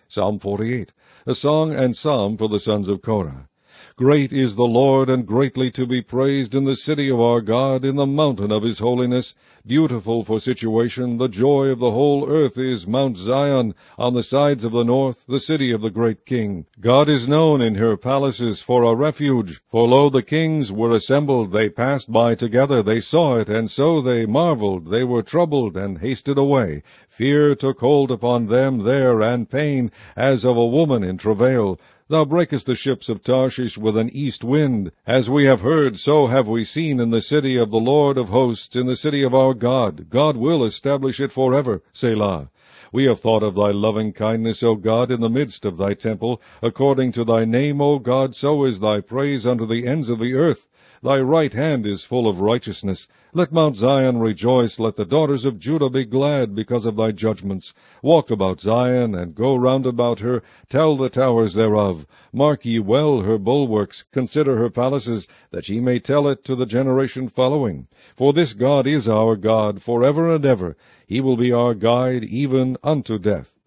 Psalm 48, a song and psalm for the sons of Korah. Great is the Lord, and greatly to be praised in the city of our God, in the mountain of his holiness. Beautiful for situation, the joy of the whole earth is Mount Zion, on the sides of the north, the city of the great King. God is known in her palaces for a refuge. For lo, the kings were assembled, they passed by together, they saw it, and so they marveled, they were troubled, and hasted away. Fear took hold upon them there, and pain, as of a woman in travail. Thou breakest the ships of Tarshish with an east wind. As we have heard, so have we seen in the city of the Lord of hosts, in the city of our God. God will establish it forever. Selah. We have thought of thy loving kindness, O God, in the midst of thy temple. According to thy name, O God, so is thy praise unto the ends of the earth. Thy right hand is full of righteousness. Let Mount Zion rejoice, let the daughters of Judah be glad because of thy judgments. Walk about Zion, and go round about her, tell the towers thereof. Mark ye well her bulwarks, consider her palaces, that ye may tell it to the generation following. For this God is our God, forever and ever. He will be our guide, even unto death.